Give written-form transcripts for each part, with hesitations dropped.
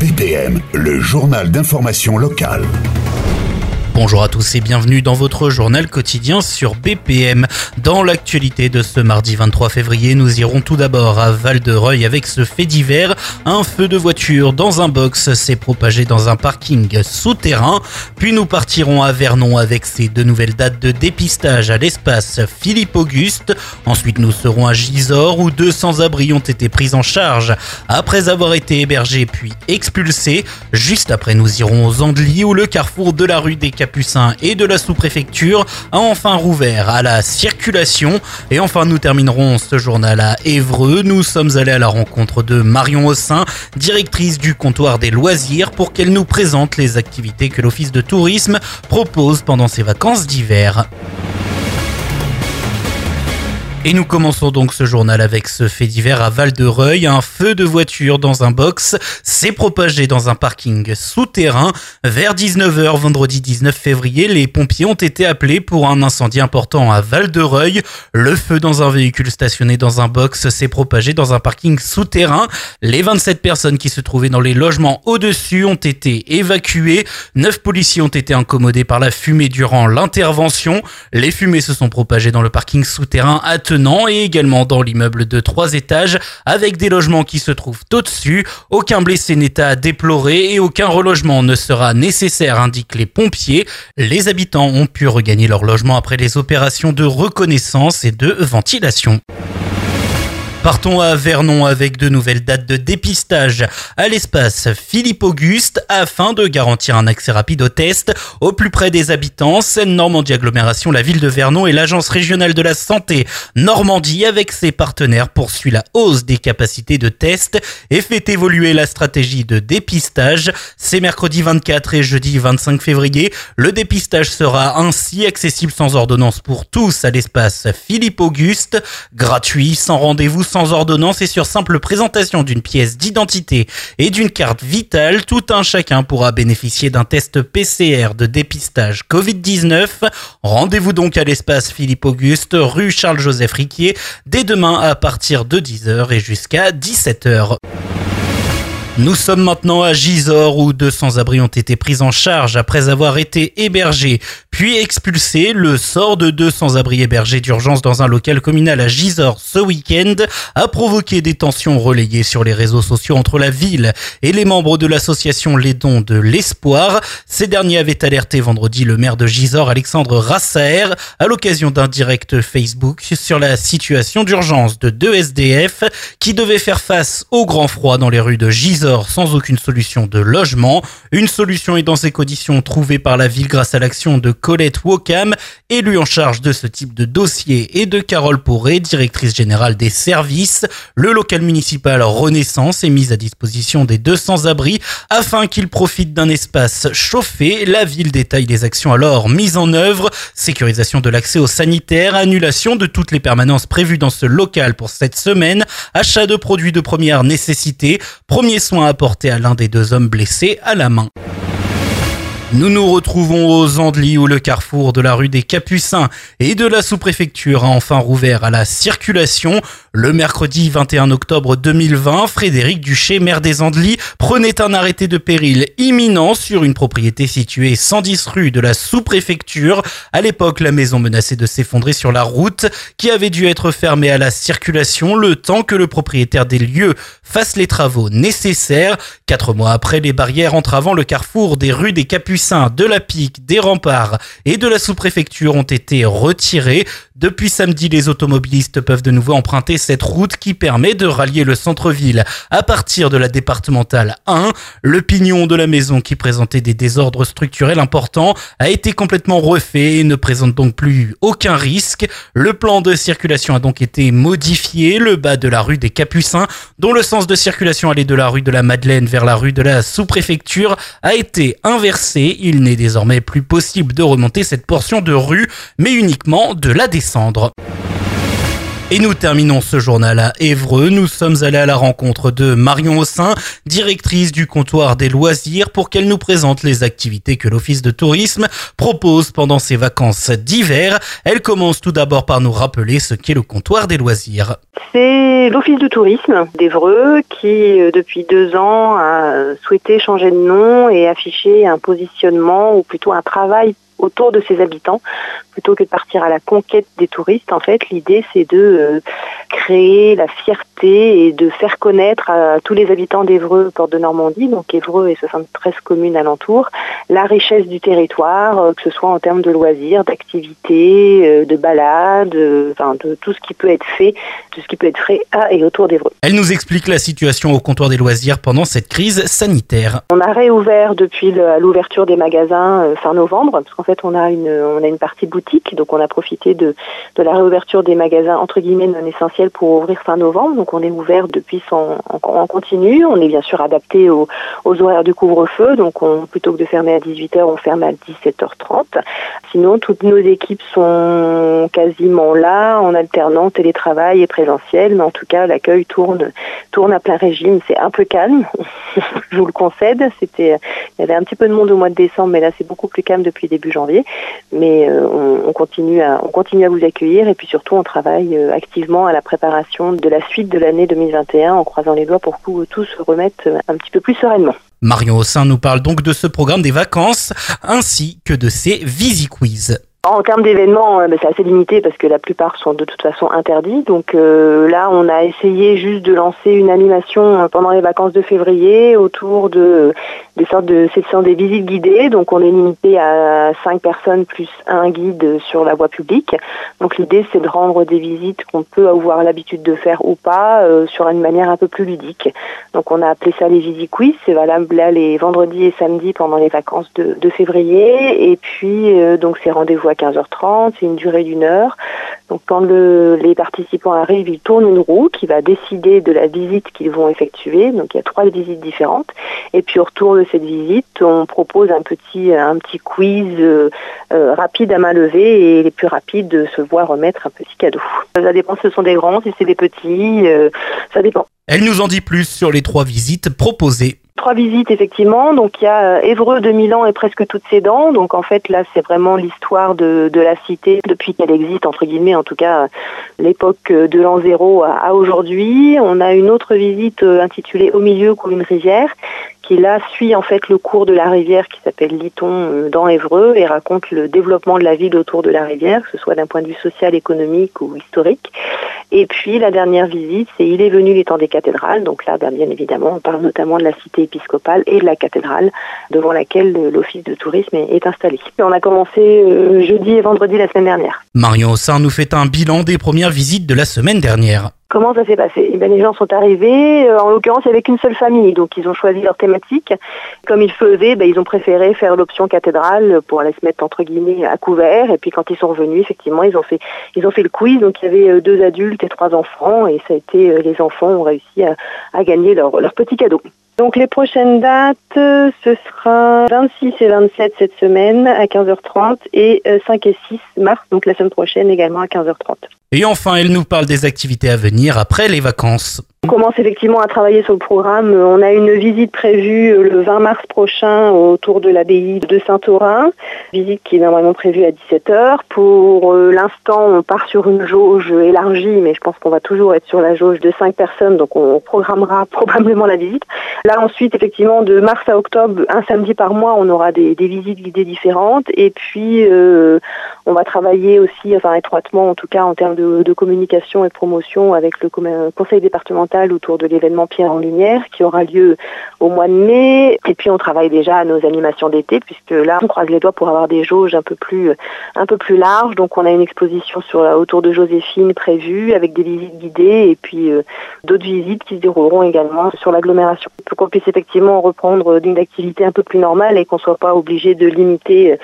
BPM, le journal d'information locale. Bonjour à tous et bienvenue dans votre journal quotidien sur BPM. Dans l'actualité de ce mardi 23 février, nous irons tout d'abord à Val-de-Reuil avec ce fait divers. Un feu de voiture dans un box s'est propagé dans un parking souterrain. Puis nous partirons à Vernon avec ces deux nouvelles dates de dépistage à l'espace Philippe-Auguste. Ensuite nous serons à Gisors où 200 abris ont été pris en charge après avoir été hébergés puis expulsés. Juste après nous irons aux Andelys où le carrefour de la rue des Capucins et de la sous-préfecture a enfin rouvert à la circulation. Et enfin nous terminerons ce journal à Évreux. Nous sommes allés à la rencontre de Marion Ossin, directrice du comptoir des loisirs, pour qu'elle nous présente les activités que l'office de tourisme propose pendant ses vacances d'hiver. Et nous commençons donc ce journal avec ce fait divers à Val-de-Reuil. Un feu de voiture dans un box s'est propagé dans un parking souterrain. Vers 19h vendredi 19 février, les pompiers ont été appelés pour un incendie important à Val-de-Reuil. Le feu dans un véhicule stationné dans un box s'est propagé dans un parking souterrain. Les 27 personnes qui se trouvaient dans les logements au-dessus ont été évacuées. 9 policiers ont été incommodés par la fumée durant l'intervention. Les fumées se sont propagées dans le parking souterrain attenant et également dans l'immeuble de 3 étages avec des logements qui se trouvent au-dessus. Aucun blessé n'est à déplorer et aucun relogement ne sera nécessaire, indiquent les pompiers. Les habitants ont pu regagner leur logement après les opérations de reconnaissance et de ventilation. Partons à Vernon avec de nouvelles dates de dépistage à l'espace Philippe-Auguste afin de garantir un accès rapide aux tests au plus près des habitants. Seine-Normandie Agglomération, la ville de Vernon et l'Agence régionale de la santé Normandie avec ses partenaires poursuit la hausse des capacités de tests et fait évoluer la stratégie de dépistage. C'est mercredi 24 et jeudi 25 février. Le dépistage sera ainsi accessible sans ordonnance pour tous à l'espace Philippe-Auguste, gratuit, sans rendez-vous, sans ordonnance et sur simple présentation d'une pièce d'identité et d'une carte vitale. Tout un chacun pourra bénéficier d'un test PCR de dépistage Covid-19. Rendez-vous donc à l'espace Philippe-Auguste, rue Charles-Joseph Riquier, dès demain à partir de 10h et jusqu'à 17h. Nous sommes maintenant à Gisors où 200 abris ont été pris en charge après avoir été hébergés puis expulsés. Le sort de 200 abris hébergés d'urgence dans un local communal à Gisors ce week-end a provoqué des tensions relayées sur les réseaux sociaux entre la ville et les membres de l'association Les Dons de l'Espoir. Ces derniers avaient alerté vendredi le maire de Gisors, Alexandre Rassaer, à l'occasion d'un direct Facebook sur la situation d'urgence de 2 SDF qui devaient faire face au grand froid dans les rues de Gisors sans aucune solution de logement. Une solution est dans ces conditions trouvée par la ville grâce à l'action de Colette Wokam, élue en charge de ce type de dossier, et de Carole Poré, directrice générale des services. Le local municipal Renaissance est mis à disposition des 200 abris afin qu'ils profitent d'un espace chauffé. La ville détaille les actions alors mises en œuvre: sécurisation de l'accès aux sanitaires, annulation de toutes les permanences prévues dans ce local pour cette semaine, achat de produits de première nécessité, premiers soins apportés à l'un des 2 hommes blessés à la main. Nous nous retrouvons aux Andelys où le carrefour de la rue des Capucins et de la sous-préfecture a enfin rouvert à la circulation. Le mercredi 21 octobre 2020, Frédéric Duché, maire des Andelys, prenait un arrêté de péril imminent sur une propriété située 110 rue de la sous-préfecture. À l'époque, la maison menaçait de s'effondrer sur la route qui avait dû être fermée à la circulation le temps que le propriétaire des lieux fasse les travaux nécessaires. 4 mois après, les barrières entravant le carrefour des rues des Capucins, de la Pique, des Remparts et de la sous-préfecture ont été retirés. Depuis samedi, les automobilistes peuvent de nouveau emprunter cette route qui permet de rallier le centre-ville à partir de la départementale 1. Le pignon de la maison qui présentait des désordres structurels importants a été complètement refait et ne présente donc plus aucun risque. Le plan de circulation a donc été modifié. Le bas de la rue des Capucins, dont le sens de circulation allait de la rue de la Madeleine vers la rue de la sous-préfecture, a été inversé. Il n'est désormais plus possible de remonter cette portion de rue, mais uniquement de la descendre. Et nous terminons ce journal à Évreux. Nous sommes allés à la rencontre de Marion Haussin, directrice du comptoir des loisirs, pour qu'elle nous présente les activités que l'Office de tourisme propose pendant ses vacances d'hiver. Elle commence tout d'abord par nous rappeler ce qu'est le comptoir des loisirs. C'est l'Office de tourisme d'Évreux qui, depuis 2 ans, a souhaité changer de nom et afficher un positionnement, ou plutôt un travail autour de ses habitants, plutôt que de partir à la conquête des touristes. En fait, l'idée, c'est de créer la fierté et de faire connaître à tous les habitants d'Évreux, Porte de Normandie, donc Évreux et 73 communes alentours, la richesse du territoire, que ce soit en termes de loisirs, d'activités, de balades, de tout ce qui peut être fait, à et autour d'Évreux. Elle nous explique la situation au comptoir des loisirs pendant cette crise sanitaire. On a réouvert depuis l'ouverture des magasins fin novembre, parce qu'en fait on a une partie boutique, donc on a profité de la réouverture des magasins entre guillemets non essentiels pour ouvrir fin novembre. Donc on est ouvert depuis en continu. On est bien sûr adapté aux horaires du couvre-feu, donc plutôt que de fermer à 18h, on ferme à 17h30. Sinon, toutes nos équipes sont quasiment là, en alternant télétravail et présentiel, mais en tout cas l'accueil tourne à plein régime. C'est un peu calme, je vous le concède. Il y avait un petit peu de monde au mois de décembre, mais là c'est beaucoup plus calme depuis début janvier. Mais on continue à vous accueillir, et puis surtout on travaille activement à la préparation de la suite de l'année 2021 en croisant les doigts pour que tout se remette un petit peu plus sereinement. Marion Haussin nous parle donc de ce programme des vacances ainsi que de ses VisiQuiz. En termes d'événements, c'est assez limité parce que la plupart sont de toute façon interdits. Donc là, on a essayé juste de lancer une animation pendant les vacances de février autour de des sortes de sessions des visites guidées. Donc on est limité à 5 personnes plus un guide sur la voie publique. Donc l'idée, c'est de rendre des visites qu'on peut avoir l'habitude de faire ou pas sur une manière un peu plus ludique. Donc on a appelé ça les VisiQuiz. C'est valable là les vendredis et samedis pendant les vacances de février. Et puis donc c'est rendez-vous à 15h30, c'est une durée d'1 heure. Donc quand les participants arrivent, ils tournent une roue qui va décider de la visite qu'ils vont effectuer. Donc il y a 3 visites différentes. Et puis au retour de cette visite, on propose un petit quiz rapide à main levée, et les plus rapides se voient remettre un petit cadeau. Ça dépend si ce sont des grands, si c'est des petits, ça dépend. Elle nous en dit plus sur les 3 visites proposées. 3 visites, effectivement. Donc, il y a Évreux de 1000 ans et presque toutes ses dents. Donc, en fait, là, c'est vraiment l'histoire de la cité depuis qu'elle existe, entre guillemets, en tout cas, l'époque de l'an 0 à aujourd'hui. On a une autre visite intitulée Au milieu comme une rivière, qui là suit en fait le cours de la rivière qui s'appelle Liton dans Évreux et raconte le développement de la ville autour de la rivière, que ce soit d'un point de vue social, économique ou historique. Et puis la dernière visite, c'est Il est venu les temps des cathédrales. Donc là, bien évidemment, on parle notamment de la cité épiscopale et de la cathédrale devant laquelle l'office de tourisme est installé. On a commencé jeudi et vendredi la semaine dernière. Marion Haussin nous fait un bilan des premières visites de la semaine dernière. Comment ça s'est passé ? Les gens sont arrivés, en l'occurrence avec une seule famille, donc ils ont choisi leur thématique. Comme ils faisaient, ils ont préféré faire l'option cathédrale pour aller se mettre entre guillemets à couvert. Et puis quand ils sont revenus, effectivement, ils ont fait le quiz. Donc il y avait 2 adultes et 3 enfants, et ça a été les enfants ont réussi à gagner leur petit cadeau. Donc les prochaines dates, ce sera 26 et 27 cette semaine à 15h30 et 5 et 6 mars, donc la semaine prochaine également à 15h30. Et enfin, elle nous parle des activités à venir après les vacances. On commence effectivement à travailler sur le programme. On a une visite prévue le 20 mars prochain autour de l'abbaye de Saint-Aurin. Visite qui est normalement prévue à 17h. Pour l'instant, on part sur une jauge élargie, mais je pense qu'on va toujours être sur la jauge de 5 personnes, donc on programmera probablement la visite. Là ensuite, effectivement, de mars à octobre, un samedi par mois, on aura des visites guidées différentes. Et puis, on va travailler aussi, étroitement en tout cas, en termes de communication et de promotion avec le conseil départemental autour de l'événement Pierre en Lumière qui aura lieu au mois de mai. Et puis on travaille déjà à nos animations d'été, puisque là on croise les doigts pour avoir des jauges un peu plus larges. Donc on a une exposition autour de Joséphine prévue avec des visites guidées, et puis d'autres visites qui se dérouleront également sur l'agglomération, pour qu'on puisse effectivement reprendre d'une activité un peu plus normale et qu'on soit pas obligé de limiter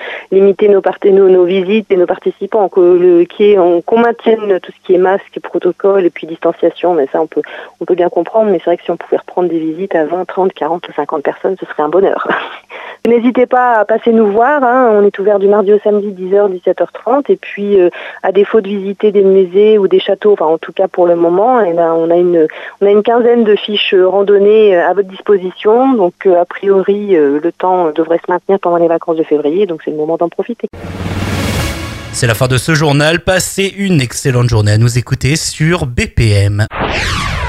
nos visites et nos participants, qu'on maintienne tout ce qui est masque, protocole et puis distanciation. Mais ça on peut bien comprendre, mais c'est vrai que si on pouvait reprendre des visites à 20, 30, 40 ou 50 personnes, ce serait un bonheur. N'hésitez pas à passer nous voir, on est ouvert du mardi au samedi 10h, 17h30 et puis à défaut de visiter des musées ou des châteaux, en tout cas pour le moment, on a une quinzaine de fiches randonnées à votre disposition, donc a priori le temps devrait se maintenir pendant les vacances de février, donc c'est le moment d'en profiter. C'est la fin de ce journal, passez une excellente journée à nous écouter sur BPM.